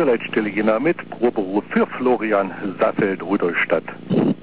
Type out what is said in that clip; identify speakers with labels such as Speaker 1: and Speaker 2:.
Speaker 1: Türleitstelle Jena mit Proberuf für Florian Saffeld, Rudolstadt.